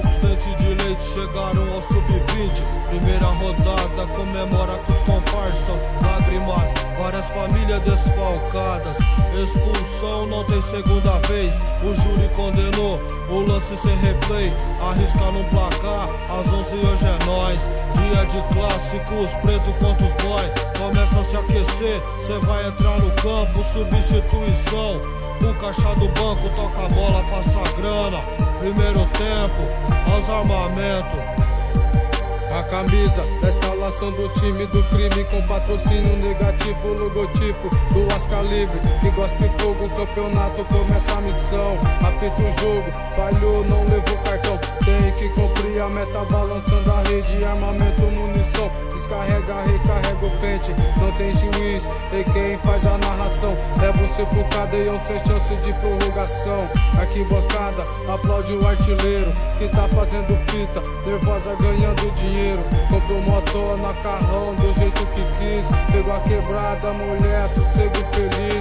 Os dentes de leite chegaram ao sub-20. Primeira rodada comemora com os comparsas. Lágrimas, várias famílias desfalcadas. Expulsão não tem segunda vez. O júri condenou o lance sem replay. Arrisca no placar, às 11 hoje é nóis. Dia de clássicos, preto contra os boy. Começa a se aquecer, cê vai entrar no campo. Substituição, o caixa do banco toca a bola, passa a grana. Primeiro tempo, aos armamentos. A camisa da escalação do time do crime, com patrocínio negativo, logotipo do Ascalibre, que gospe fogo, o campeonato começa a missão. Apita o jogo, falhou, não levou cartão. Tem que cumprir a meta, balançando a rede, armamento, munição. Descarrega, recarrega o pente, não tem juiz, e quem faz a narração é você pro cadeião, sem chance de prorrogação. Arquibancada, aplaude o artilheiro, que tá fazendo fita, nervosa ganhando dinheiro. Comprou motor na carrão do jeito que quis, pegou a quebrada, mulher, sossego feliz.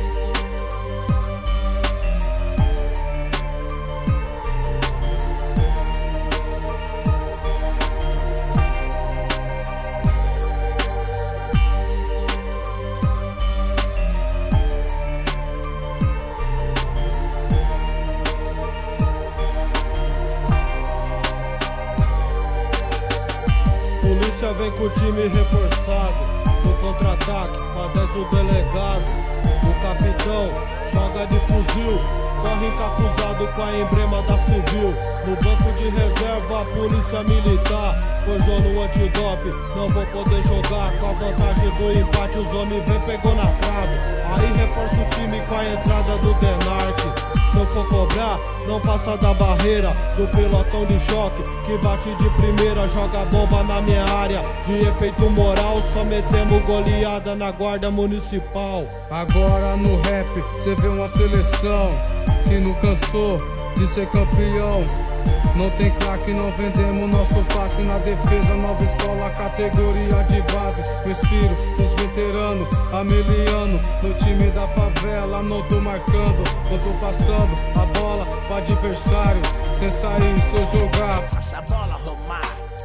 Polícia vem com o time reforçado. No contra-ataque, pra 10 o delegado. O capitão joga de fuzil, corre encapuzado com a emblema da civil. No banco de reserva, a polícia militar forjou no antidope, não vou poder jogar. Com a vantagem do empate, os homens vem, pegou na trave. Aí reforça o time com a entrada do Denark. Se eu for cobrar, não passa da barreira do pelotão de choque, que bate de primeira, joga bomba na minha área. De efeito moral, só metemos goleada na guarda municipal. Agora no rap, cê vê uma seleção que não cansou de ser campeão. Não tem craque, não vendemos nosso passe na defesa. Nova escola, categoria de base. Eu inspiro os veteranos, ameliano. No time da favela, não tô marcando, não tô passando a bola pro adversário. Sem sair, se eu jogar, passa a bola, Romar.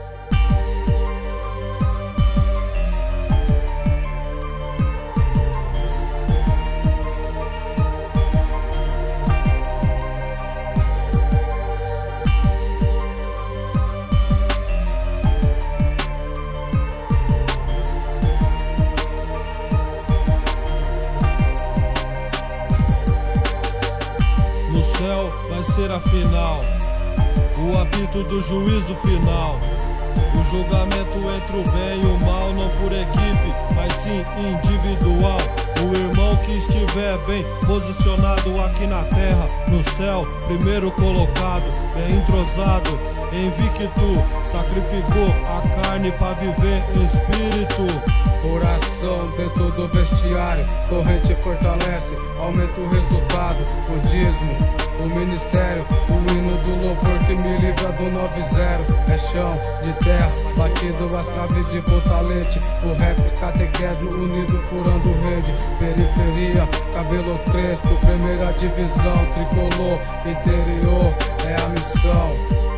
No céu vai ser a final, o apito do juízo final. O julgamento entre o bem e o mal, não por equipe, mas sim individual. O irmão que estiver bem posicionado aqui na terra, no céu, primeiro colocado, bem entrosado, invicto, sacrificou a carne para viver em espírito. Oração dentro do vestiário, corrente fortalece, aumenta o resultado, o dízimo, o ministério, o hino do louvor que me livra do 9-0. É chão de terra, batido as traves de botalete, o rap catequesmo unido furando rede. Periferia, cabelo crespo, primeira divisão, tricolor, interior, é a missão.